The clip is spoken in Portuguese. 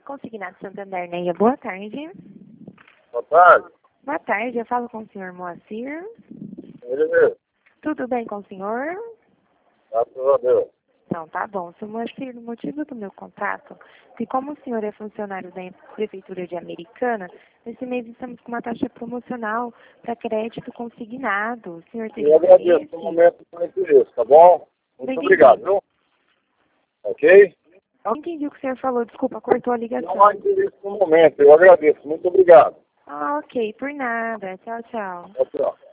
Consignado Santander, Neia. Boa tarde. Boa tarde. Boa tarde, eu falo com o senhor Moacir. Ele mesmo. Tudo bem com o senhor? Graças a Deus. Então, tá bom. Senhor Moacir, o motivo do meu contato é que como o senhor é funcionário da Prefeitura de Americana, nesse mês estamos com uma taxa promocional para crédito consignado. O senhor tem Eu agradeço interesse? no momento por interesse, tá bom? Muito Entendi. obrigado, viu? Ok? Eu entendi o que o senhor falou, desculpa, cortou a ligação. Não há interesse no momento, eu agradeço. Muito obrigado. Ah, ok, por nada. Tchau, tchau. Tchau, tchau.